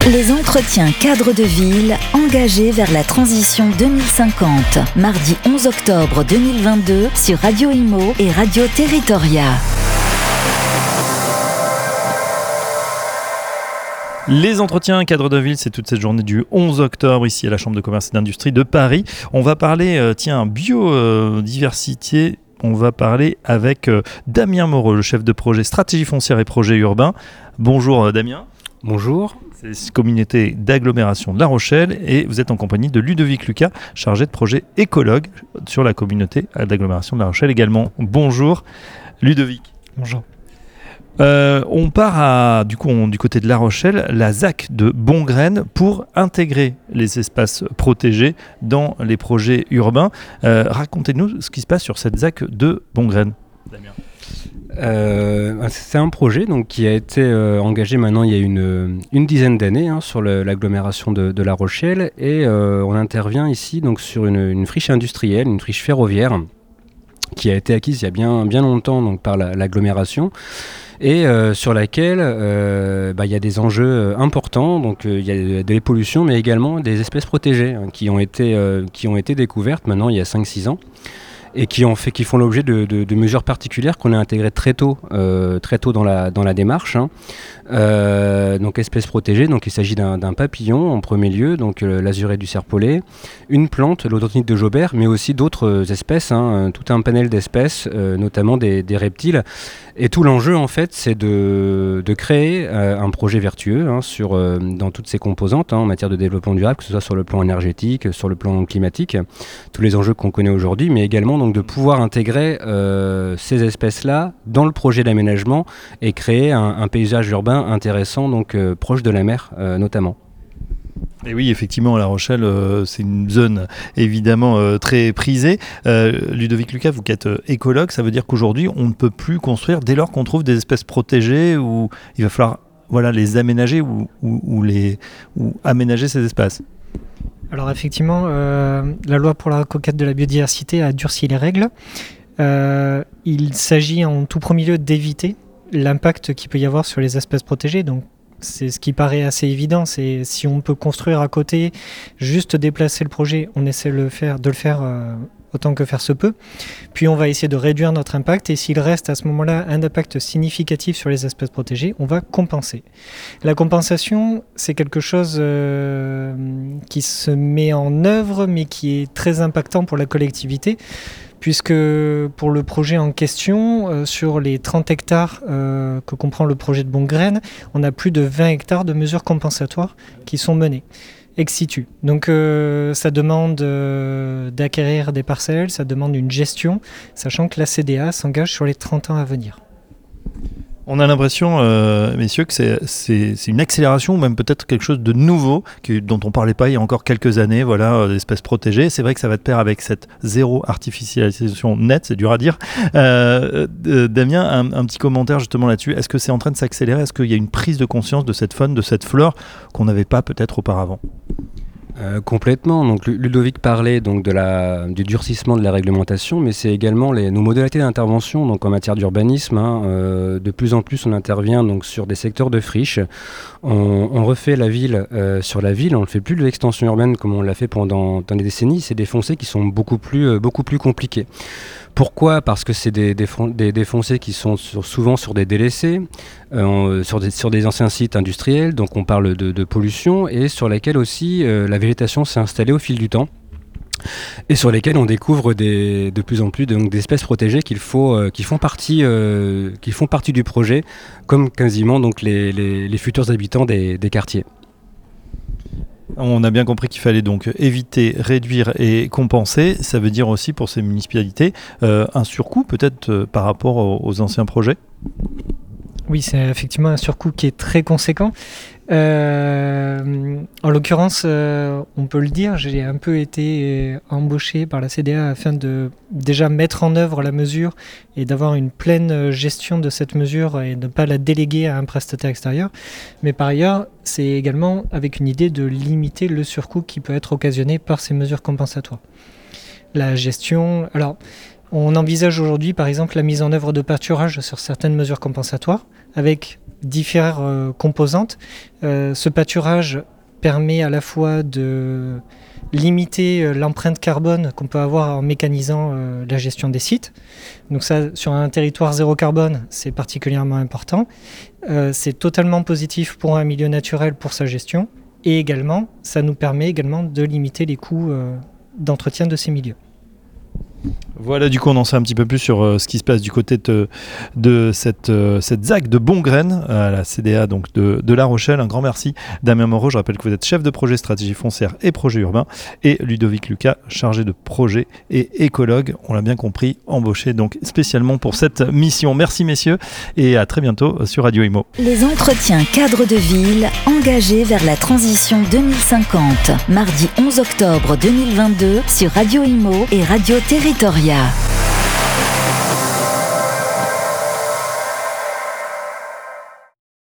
Les entretiens cadres de ville engagés vers la transition 2050. Mardi 11 octobre 2022 sur Radio Imo et Radio Territoria. Les entretiens cadres de ville, c'est toute cette journée du 11 octobre ici à la Chambre de commerce et d'industrie de Paris. On va parler, biodiversité. On va parler avec Damien Moreau, le chef de projet stratégie foncière et projet urbain. Bonjour Damien. Bonjour. C'est la communauté d'agglomération de La Rochelle et vous êtes en compagnie de Ludovic Lucas, chargé de projet écologue sur la communauté d'agglomération de La Rochelle également. Bonjour Ludovic. Bonjour. On part du côté de La Rochelle, la ZAC de Bongraine pour intégrer les espaces protégés dans les projets urbains. Racontez-nous ce qui se passe sur cette ZAC de Bongraine. Damien. C'est un projet donc, qui a été engagé maintenant il y a une dizaine d'années sur l'agglomération de La Rochelle et on intervient ici donc, sur une friche industrielle, une friche ferroviaire qui a été acquise il y a bien longtemps donc, par l'agglomération et sur laquelle il y a des enjeux importants, donc il y a des pollutions mais également des espèces protégées qui ont été découvertes maintenant il y a 5-6 ans. Et qui font l'objet de mesures particulières qu'on a intégrées très tôt dans la démarche. Donc espèces protégées, donc il s'agit d'un papillon en premier lieu, donc l'azuré du serpolet, une plante, l'odonite de Jobert, mais aussi d'autres espèces, tout un panel d'espèces, notamment des reptiles. Et tout l'enjeu en fait, c'est de créer un projet vertueux dans toutes ses composantes en matière de développement durable, que ce soit sur le plan énergétique, sur le plan climatique, tous les enjeux qu'on connaît aujourd'hui, mais également donc de pouvoir intégrer ces espèces-là dans le projet d'aménagement et créer un paysage urbain intéressant, donc proche de la mer notamment. Et oui, effectivement, La Rochelle, c'est une zone évidemment très prisée. Ludovic Lucas, vous qui êtes écologue, ça veut dire qu'aujourd'hui, on ne peut plus construire dès lors qu'on trouve des espèces protégées où il va falloir les aménager ou aménager ces espaces. Alors effectivement, la loi pour la reconquête de la biodiversité a durci les règles. Il s'agit en tout premier lieu d'éviter l'impact qu'il peut y avoir sur les espèces protégées. Donc c'est ce qui paraît assez évident, c'est si on peut construire à côté, juste déplacer le projet, on essaie de le faire autant que faire se peut. Puis on va essayer de réduire notre impact et s'il reste à ce moment-là un impact significatif sur les espèces protégées, on va compenser. La compensation, c'est quelque chose qui se met en œuvre mais qui est très impactant pour la collectivité puisque pour le projet en question, sur les 30 hectares que comprend le projet de Bongraine, on a plus de 20 hectares de mesures compensatoires qui sont menées ex situ. Donc ça demande d'acquérir des parcelles, ça demande une gestion, sachant que la CDA s'engage sur les 30 ans à venir. On a l'impression, messieurs, que c'est une accélération ou même peut-être quelque chose de nouveau dont on ne parlait pas il y a encore quelques années, d'espèces protégées. C'est vrai que ça va de pair avec cette zéro artificialisation nette, c'est dur à dire. Damien, un petit commentaire justement là-dessus. Est-ce que c'est en train de s'accélérer ? Est-ce qu'il y a une prise de conscience de cette faune, de cette flore qu'on n'avait pas peut-être auparavant ? Complètement. Donc Ludovic parlait donc du durcissement de la réglementation, mais c'est également nos modalités d'intervention. Donc en matière d'urbanisme, de plus en plus on intervient donc sur des secteurs de friches. On refait la ville sur la ville. On ne fait plus de l'extension urbaine comme on l'a fait pendant des décennies. C'est des fonciers qui sont beaucoup plus compliqués. Pourquoi ? Parce que c'est des fonciers qui sont souvent sur des délaissés, sur des anciens sites industriels, donc on parle de pollution, et sur lesquels aussi la végétation s'est installée au fil du temps, et sur lesquels on découvre de plus en plus d'espèces protégées qui font partie du projet, comme quasiment donc les futurs habitants des quartiers. On a bien compris qu'il fallait donc éviter, réduire et compenser. Ça veut dire aussi pour ces municipalités un surcoût peut-être par rapport aux anciens projets ? Oui, c'est effectivement un surcoût qui est très conséquent. En l'occurrence, on peut le dire, j'ai un peu été embauché par la CDA afin de déjà mettre en œuvre la mesure et d'avoir une pleine gestion de cette mesure et de ne pas la déléguer à un prestataire extérieur. Mais par ailleurs, c'est également avec une idée de limiter le surcoût qui peut être occasionné par ces mesures compensatoires. La gestion... Alors, on envisage aujourd'hui, par exemple, la mise en œuvre de pâturage sur certaines mesures compensatoires, avec différentes composantes. Ce pâturage permet à la fois de limiter l'empreinte carbone qu'on peut avoir en mécanisant la gestion des sites. Donc ça, sur un territoire zéro carbone, c'est particulièrement important. C'est totalement positif pour un milieu naturel, pour sa gestion. Et également, ça nous permet également de limiter les coûts d'entretien de ces milieux. Voilà, du coup on en sait un petit peu plus sur ce qui se passe du côté de cette ZAC de Bongraine à la CDA donc de La Rochelle. Un grand merci Damien Moreau, je rappelle que vous êtes chef de projet stratégie foncière et projet urbain, et Ludovic Lucas, chargé de projet et écologue, on l'a bien compris, embauché donc spécialement pour cette mission. Merci messieurs et à très bientôt sur Radio Imo. Les entretiens cadres de ville engagés vers la transition 2050, mardi 11 octobre 2022 sur Radio Imo et Radio Territoria.